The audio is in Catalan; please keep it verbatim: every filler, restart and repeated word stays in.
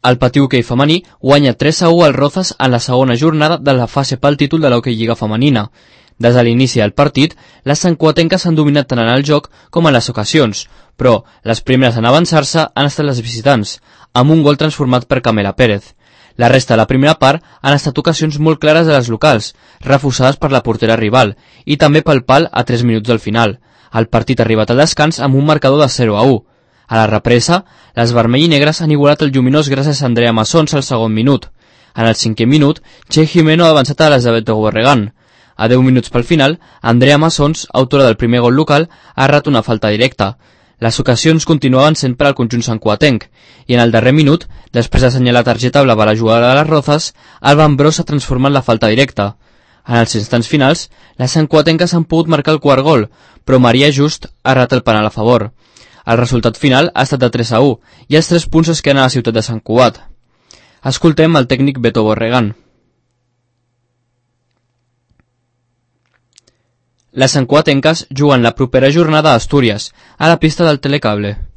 El Patí Hoquei femení guanya tres a u al Rozas en la segona jornada de la fase pel títol de l'Hoquei Lliga femenina. Des de l'inici del partit, les santcuatenques han dominat tant en el joc com en les ocasions, però les primeres en avançar-se han estat les visitants, amb un gol transformat per Camela Pérez. La resta de la primera part han estat ocasions molt clares de les locals, reforçades per la portera rival, i també pel pal a tres minuts del final. El partit ha arribat al descans amb un marcador de zero a u. A la represa, les vermell i negres han igualat el lluminós gràcies a Andrea Massons al segon minut. En el cinquè minut, Che Jimeno ha avançat a l'Elisabet Borregán. A deu minuts pel final, Andrea Massons, autora del primer gol local, ha errat una falta directa. Les ocasions continuaven sent per al conjunt santcuatenc, i en el darrer minut, després d'assenyalar targeta blava a la jugada de les Rozas, Alba Ambrós ha transformat la falta directa. En els instants finals, les santcuatenques han pogut marcar el quart gol, però Maria Just ha errat el penal a favor. El resultat final ha estat de tres a u, i els tres punts es queden a la ciutat de Sant Cugat. Escoltem el tècnic Beto Borregán. Les santcuatenques juguen la propera jornada a Astúries, a la pista del Telecable.